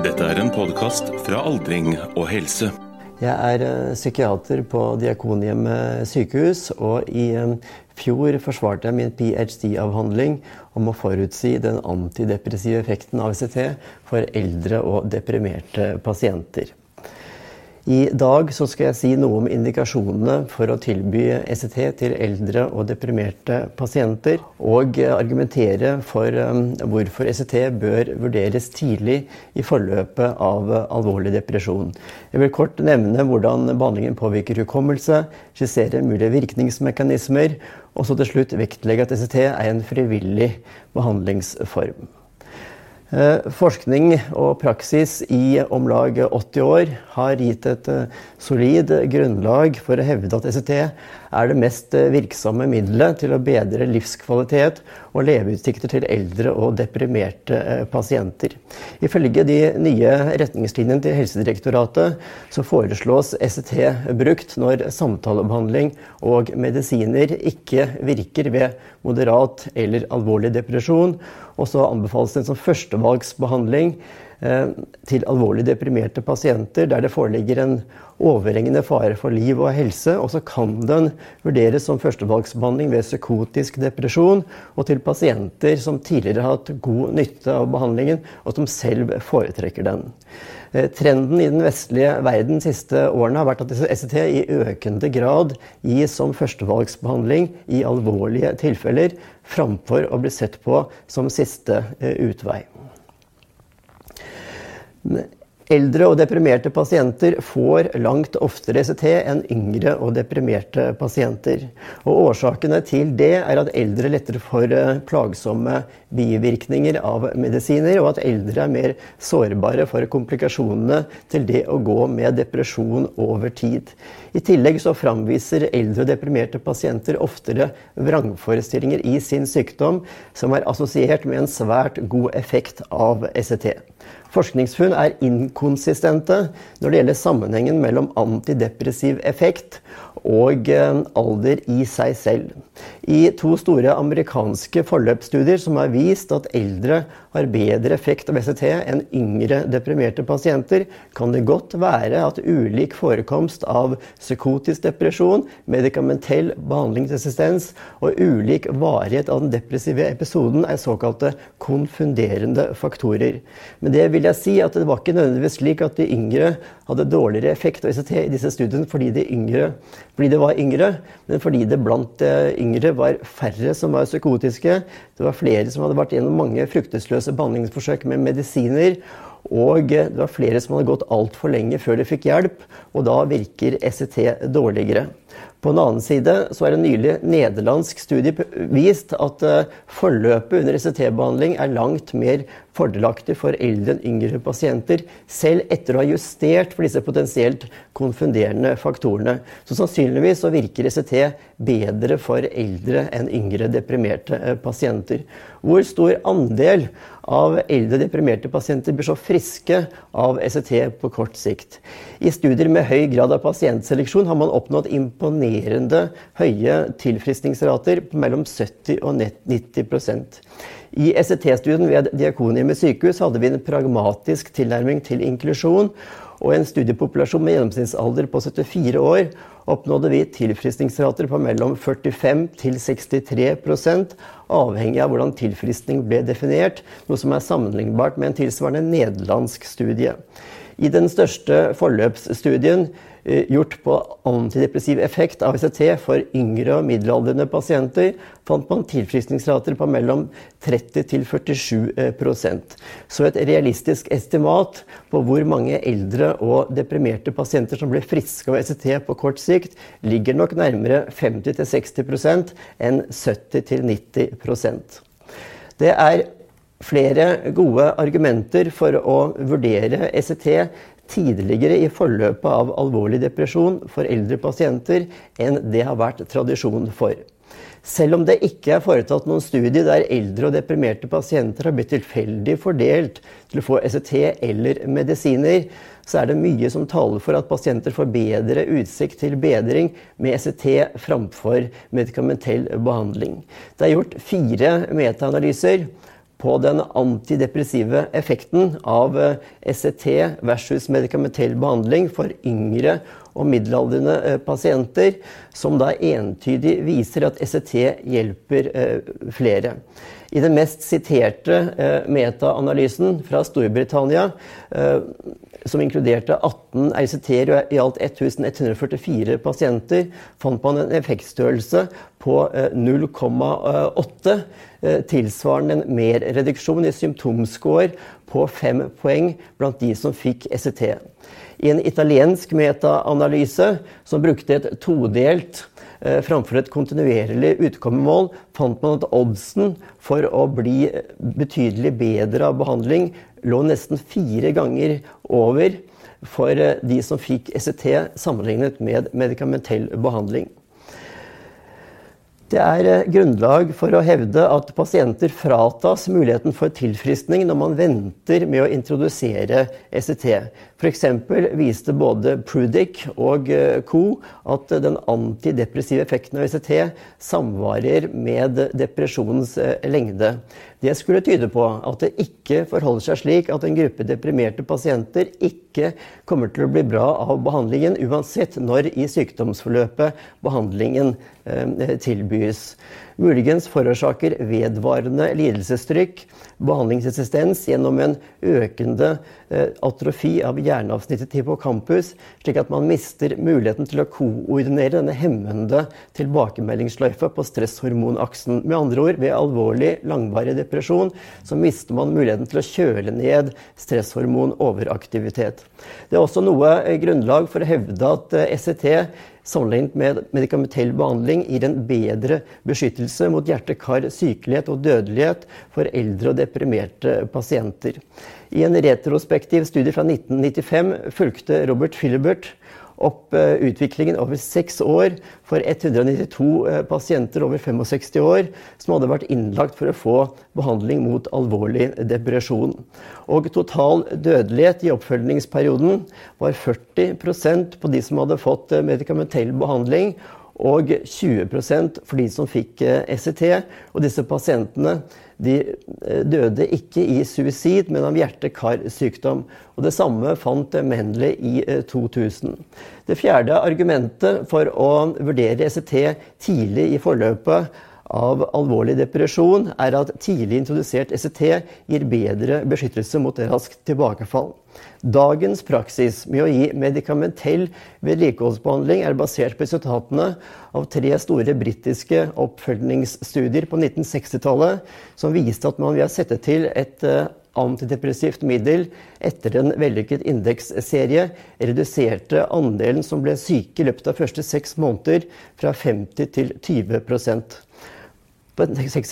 Dette en podcast fra Aldring og helse. Jeg psykiater på Diakonhjemmet sykehus, og i fjor forsvarte jeg min PhD-avhandling om å forutsi den antidepressive effekten av ECT for eldre og deprimerte pasienter. I dag så skal jeg si noe om indikasjonene for å tilby ECT til eldre og deprimerte pasienter, og argumentere for hvorfor ECT bør vurderes tidlig i forløpet av alvorlig depresjon. Jeg vil kort nevne hvordan behandlingen påvirker hukommelse, skissere mulige virkningsmekanismer, og så til slutt vektlegge at ECT en frivillig behandlingsform. Forskning og praksis i om lag 80 år har gitt et solid grunnlag for å hevde at ECT det mest virksomme middelet til å bedre livskvalitet og leveutsikter til eldre og deprimerte pasienter. Ifølge de nye retningslinjene til Helsedirektoratet så foreslås ECT brukt når samtalebehandling og medisiner ikke virker ved moderat eller alvorlig depresjon, og så anbefales den som førstevalgsbehandling til alvorlig deprimerte pasienter der det foreligger en overhengende fare for liv og helse, og så kan den vurderes som førstevalgsbehandling ved psykotisk depresjon og til pasienter som tidligere har hatt god nytte av behandlingen og som selv foretrekker den. Trenden i den vestlige verden de siste årene har vært at ECT i økende grad gis som førstevalgsbehandling i alvorlige tilfeller, framfor å bli sett på som siste utvei. Eldre og deprimerte pasienter får langt oftere ECT enn yngre og deprimerte pasienter. Og årsakene til det at eldre lettere får plagsomme bivirkninger av medisiner, og at eldre mer sårbare for komplikasjonene til det å gå med depresjon over tid. I tillegg så framviser eldre og deprimerte pasienter oftere vrangforestillinger i sin sykdom som assosiert med en svært god effekt av ECT. Forskningsfunn inkonsistente når det gjelder sammenhengen mellom antidepressiv effekt og alder i seg selv. I 2 store amerikanske forløpsstudier som har vist at eldre har bedre effekt av ECT enn yngre deprimerte pasienter, kan det godt være at ulik forekomst av psykotisk depresjon, medikamentell behandlingsresistens og ulik varighet av den depressive episoden såkalte konfunderende faktorer. Men det vil jeg si at det var ikke nødvendigvis slik at de yngre hadde dårligere effekt av ECT i disse studiene fordi det var yngre, men fordi det blant yngre var færre som var psykotiske. Det var flere som hadde vært gjennom mange fruktesløse behandlingsforsøk med medisiner, og det var flere som hadde gått alt for lenge før de fikk hjelp, og da virker ECT dårligere. På en annen side så en nylig nederlandsk studie vist at forløpet under ECT-behandling langt mer fordelaktig for eldre enn yngre pasienter, selv etter å ha justert for disse potensielt konfunderende faktorene. Så sannsynligvis så virker ECT bedre for eldre enn yngre deprimerte pasienter. Hvor stor andel av eldre deprimerte pasienter blir så friske av ECT på kort sikt? I studier med høy grad av pasientseleksjon har man oppnådd imponerende høye tilfriskningsrater på mellom 70 og 90%. I ECT-studien ved Diakonhjemmet sykehus hadde vi en pragmatisk tilnærming til inklusjon, og en studiepopulasjon med gjennomsnittsalder på 74 år oppnådde vi tilfriskningsrater på mellom 45 til 63%, avhengig av hvordan tilfriskning ble definert, noe som sammenlignbart med en tilsvarende nederlandsk studie. I den største forløpsstudien gjort på antidepressiv effekt av ECT for yngre og middelaldrende pasienter, fant man tilfriskningsrater på mellom 30 til 47%. Så et realistisk estimat på hvor mange eldre og deprimerte pasienter som ble friske av ECT på kort sikt, ligger nok nærmere 50-60% enn 70-90%. Det flere gode argumenter for å vurdere ECT tidligere i forløpet av alvorlig depresjon for eldre pasienter enn det har vært tradisjon for. Selv om det ikke foretatt noen studier der eldre og deprimerte pasienter har blitt tilfeldig fordelt til å få ECT eller medisiner, så det mye som taler for at pasienter får bedre utsikt til bedring med ECT framfor medikamentell behandling. Det gjort 4 metaanalyser på den antidepressive effekten av ECT versus medikamentell behandling for yngre og middelaldrende pasienter, som da entydig viser at ECT hjelper flere. I den mest siterte meta-analysen fra Storbritannia, som inkluderte 18 ECT-er og i alt 1144 pasienter, fant man en effektstørrelse på 0,8, tilsvarende en merreduksjon i symptomscore på 5 poeng blant de som fikk ECT. I en italiensk meta-analyse som brukte et todelt framfor et kontinuerlig utkommemål, fant man at oddsen for å bli betydelig bedre av behandling lå nesten 4 ganger over for de som fikk ECT sammenlignet med medikamentell behandling. Det grunnlag for å hevde at pasienter fratas muligheten for tilfriskning når man venter med å introdusere ECT. For eksempel viste både Prudhoe og Co. at den antidepressive effekten av ECT samvarer med depresjonens lengde. Det skulle tyde på at det ikke forholder seg slik at en gruppe deprimerte pasienter ikke kommer til å bli bra av behandlingen, uansett når i sykdomsforløpet behandlingen tilbys. Muligens forårsaker vedvarende lidelsestrykk, behandlingsresistens gjennom en økende atrofi av hjerneavsnittet hippocampus, slik at man mister muligheten til å koordinere denne hemmende tilbakemeldingssløyfe på stresshormonaksen. Med andre ord, ved alvorlig, langvarig depresjon, så mister man muligheten til å kjøle ned stresshormonoveraktivitet. Det også noe grunnlag for å hevde at ECT sammenlignet med medikamentell behandling gir en bedre beskyttelse mot hjerte-kar, sykelighet og dødelighet for eldre og deprimerte pasienter. I en retrospektiv studie fra 1995 fulgte Robert Philibert opp utviklingen over 6 år for 192 pasienter over 65 år som hadde vært innlagt for å få behandling mot alvorlig depresjon. Og total dødelighet i oppfølgingsperioden var 40% på de som hadde fått medikamentell behandling, og 20% for de som fikk ECT, og disse pasientene de døde ikke i suicid, men av hjerte-kar-sykdom. Og det samme fant Mendley i 2000. Det fjerde argumentet for å vurdere ECT tidlig i forløpet av alvorlig depresjon at tidlig introdusert ECT gir bedre beskyttelse mot raskt tilbakefall. Dagens praksis med å gi medikamentell vedlikeholdsbehandling basert på resultatene av 3 store britiske oppfølgingsstudier på 1960-tallet, som viste at man ved å sette til et antidepressivt middel etter en vellykket indeksserie reduserte andelen som ble syke i løpet av første 6 måneder fra 50 til 20%. På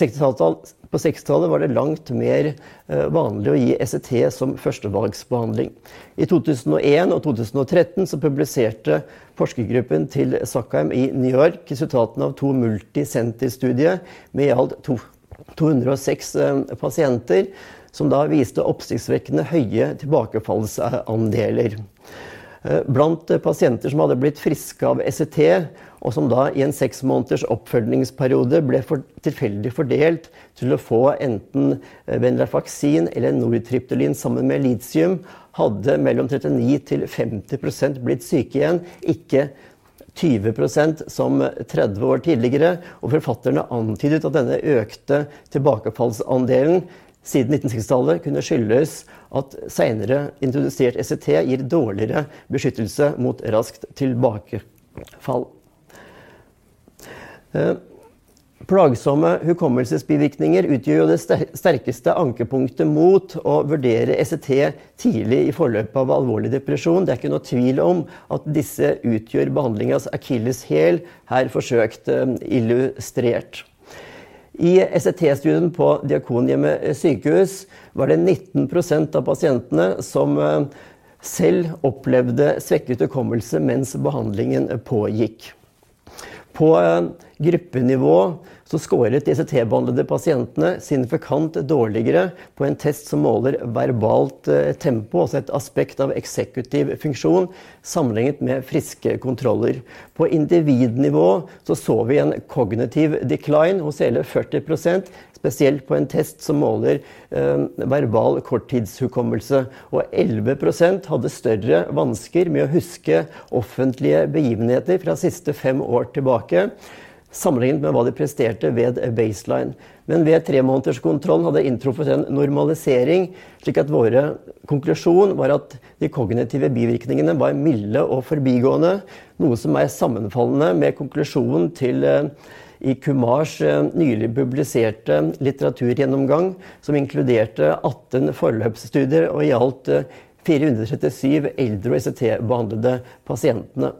60-tallet var det langt mer vanlig å gi ECT som førstevalgsbehandling. I 2001 og 2013 så publiserte forskergruppen til Sackheim i New York resultatene av 2 multisenterstudier med i alt 206 pasienter, som da viste oppsiktsvekkende høye tilbakefallsandeler. Blant pasienter som hadde blitt friske av ECT, og som da i en 6 måneders oppfølgingsperiode ble tilfeldig fordelt til å få enten venlafaxin eller nortriptylin sammen med litium, hadde mellom 39 til 50% blitt syke igjen, ikke 20% som 30 år tidligere, og forfatterne antydet at denne økte tilbakefallsandelen siden 1960-tallet kunne skyldes at senere introdusert ECT gir dårligere beskyttelse mot raskt tilbakefall. Plagsomme hukommelsesbivirkninger utgjør jo det sterkeste ankepunktet mot å vurdere ECT tidlig i forløpet av alvorlig depresjon. Det ikke noe tvil om at disse utgjør behandlingens akilleshæl, her forsøkt illustrert. I ECT-studien på Diakonhjemmet sykehus var det 19% av pasientene som selv opplevde svekket hukommelse mens behandlingen pågikk. På gruppenivå så skåret de ECT-behandlede pasientene signifikant dårligere på en test som måler verbalt tempo, altså et aspekt av eksekutiv funksjon, sammenlignet med friske kontroller. På individnivå så vi en kognitiv decline hos hele 40%, spesielt på en test som måler verbal korttidshukommelse, og 11% hadde større vansker med å huske offentlige begivenheter fra siste 5 år tilbake, sammenlignet med hva de presterte ved baseline. Men ved 3-månederskontrollen hadde inntruffet en normalisering, slik at våre konklusjon var at de kognitive bivirkningene var milde og forbigående, noe som sammenfallende med konklusjonen til i Kumars nylig publiserte litteraturgjennomgang, som inkluderte 18 forløpsstudier og i alt 437 eldre og ECT-behandlede pasientene.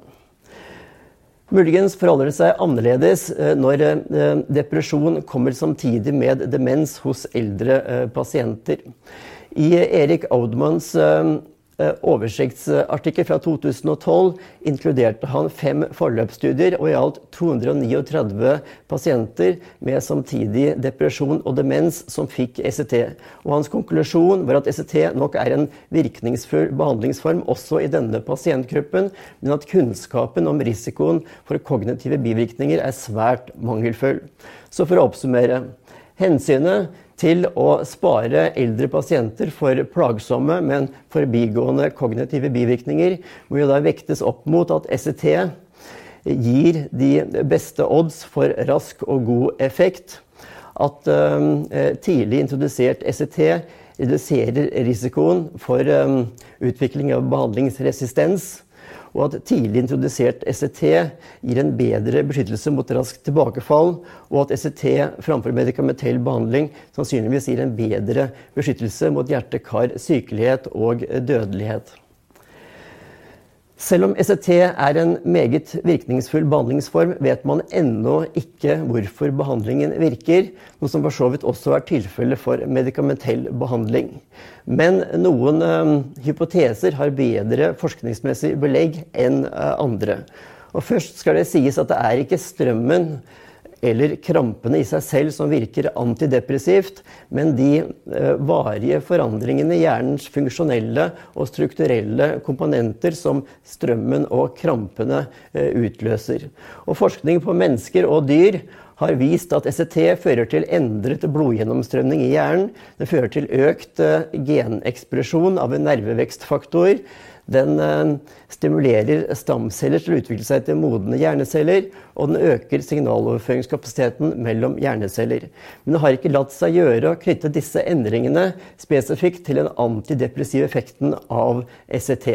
Muligens forholder det seg annerledes når depresjon kommer samtidig med demens hos eldre pasienter. I Erik Audmans oversiktsartikkel fra 2012 inkluderte han 5 forløpsstudier og i alt 239 pasienter med samtidig depresjon og demens som fikk ECT. Og hans konklusjon var at ECT nok en virkningsfull behandlingsform også i denne pasientgruppen, men at kunnskapen om risikoen for kognitive bivirkninger svært mangelfull. Så for å oppsummere, hensynet til å spare eldre pasienter for plagsomme, men forbigående kognitive bivirkninger, må jo da vektes opp mot at ECT gir de beste odds for rask og god effekt, at tidlig introdusert ECT reduserer risikoen for utvikling av behandlingsresistens, og at tidlig introdusert ECT gir en bedre beskyttelse mot rask tilbakefall, og at ECT framfor medikamentell behandling sannsynligvis gir en bedre beskyttelse mot hjerte-kar, sykelighet og dødelighet. Selv om ECT en meget virkningsfull behandlingsform, vet man ennå ikke hvorfor behandlingen virker, noe som for så vidt også tilfelle for medikamentell behandling. Men noen hypoteser har bedre forskningsmessig belegg enn andre. Og først skal det sies at det ikke strømmen eller krampene i seg selv som virker antidepressivt, men de varige forandringene i hjernens funksjonelle og strukturelle komponenter som strømmen og krampene utløser. Og forskning på mennesker og dyr har vist at ECT fører til endret blodgjennomstrømning i hjernen. Det fører til økt genekspresjon av en nervevekstfaktor. Den stimulerer stamceller til å utvikle seg til modne hjerneceller, og den øker signaloverføringskapasiteten mellom hjerneceller. Men det har ikke latt seg gjøre å knytte disse endringene spesifikt til den antidepressive effekten av ECT.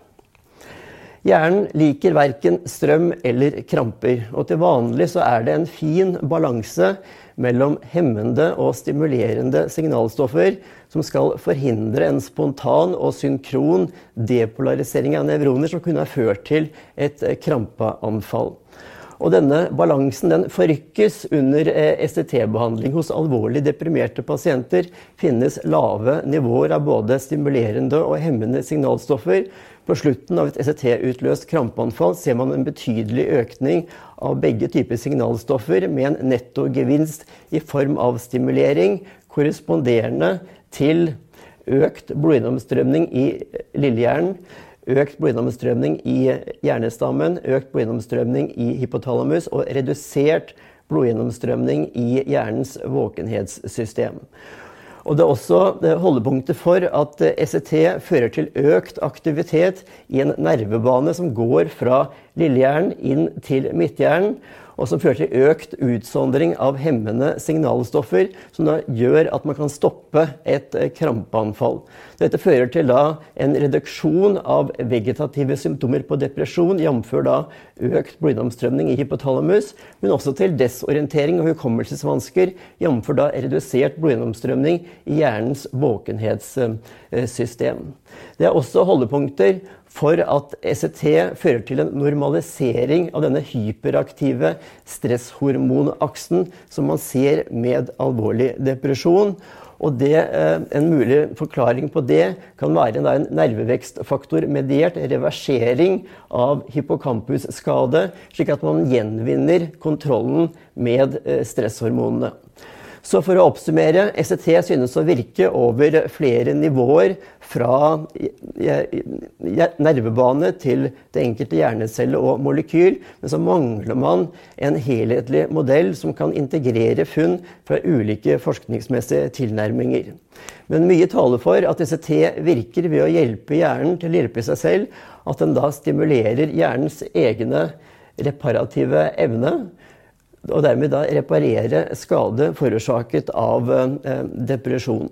Hjernen liker hverken strøm eller kramper, og til vanlig så det en fin balanse mellom hemmende og stimulerende signalstoffer som skal forhindre en spontan og synkron depolarisering av nevroner som kunne ha ført til et krampeanfall. Og denne balansen den forrykkes under STT-behandling. Hos alvorlig deprimerte pasienter finnes lave nivåer av både stimulerende og hemmende signalstoffer. På slutten av et STT-utløst krampeanfall ser man en betydelig økning av begge typer signalstoffer med en nettogevinst i form av stimulering, korresponderende til økt blodgjennomstrømning i lillehjernen, økt blodgjennomstrømning i hjernestammen, økt blodgjennomstrømning i hypotalamus og redusert blodgjennomstrømning i hjernens våkenhetssystem. Og det også holdepunkter for at ECT fører til økt aktivitet i en nervebane som går fra lillehjernen inn til midthjernen, og som fører til økt utsondring av hemmende signalstoffer, som da gjør at man kan stoppe et krampeanfall. Dette fører til da en reduksjon av vegetative symptomer på depresjon, jf. da økt blodgjennomstrømning i hypotalamus, men også til desorientering og hukommelsesvansker, jf. da redusert blodgjennomstrømning i hjernens våkenhetssystem. Det også holdepunkter for at ECT fører til en normalisering av denne hyperaktive stresshormonaksen som man ser med alvorlig depresjon, Og en mulig forklaring på det kan være en nervevekstfaktor mediert reversering av hippocampusskade, slik at man gjenvinner kontrollen med stresshormonene. Så for å oppsummere, ECT synes å virke over flere nivåer fra nervebane til det enkelte hjernecelle og molekyl, men så mangler man en helhetlig modell som kan integrere funn fra ulike forskningsmessige tilnærminger. Men mye taler for at ECT virker ved å hjelpe hjernen til å hjelpe seg selv, at den da stimulerer hjernens egne reparative evne, og dermed da reparere skade forårsaket av depresjon.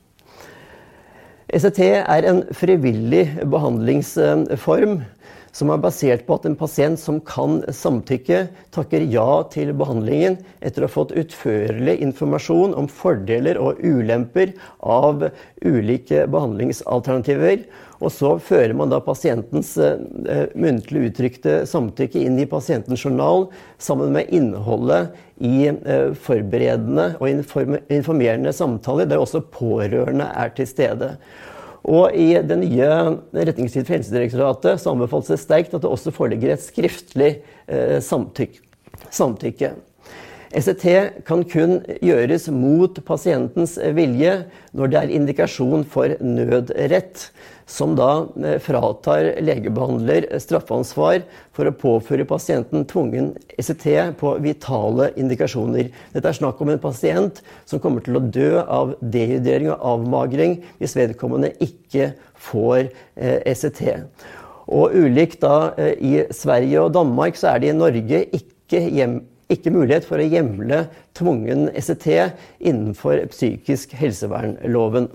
ECT en frivillig behandlingsform som basert på at en pasient som kan samtykke takker ja til behandlingen etter å ha fått utførlig informasjon om fordeler og ulemper av ulike behandlingsalternativer, og så fører man da pasientens muntlig uttrykte samtykke inn i pasientens journal sammen med innholdet i forberedende og informerende samtaler, der også pårørende til stede. Og i det nye retningslinjer for Helsedirektoratet så anbefales det sterkt at det også foreligger et skriftlig samtykke. ECT kan kun gjøres mot pasientens vilje når det indikasjon for nødrett, som da fratar legebehandler straffansvar for å påføre pasienten tvungen ECT på vitale indikasjoner. Dette snakk om en pasient som kommer til å dø av dehydrering og avmagring hvis vedkommende ikke får ECT. Og ulikt da i Sverige og Danmark så det i Norge ikke mulighet for å hjemle tvungen ECT innenfor psykisk helsevernloven.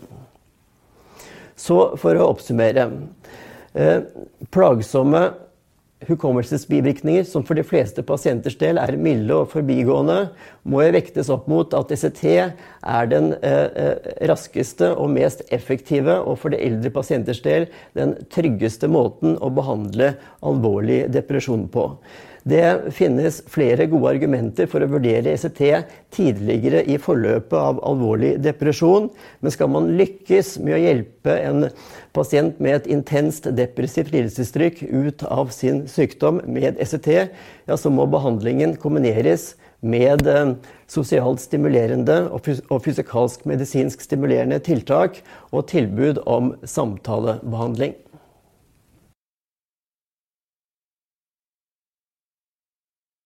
Så for å oppsummere, plagsomme hukommelsesbivirkninger, som for de fleste pasienters del milde og forbigående, må vektes opp mot at ECT den raskeste og mest effektive, og for de eldre pasienters del den tryggeste måten å behandle alvorlig depresjon på. Det finnes flere gode argumenter for å vurdere ECT tidligere i forløpet av alvorlig depresjon, men skal man lykkes med å hjelpe en pasient med et intenst depressivt lidelsestrykk ut av sin sykdom med ECT, ja, så må behandlingen kombineres med sosialt stimulerende og fysikalsk medisinsk stimulerende tiltak og tilbud om samtalebehandling.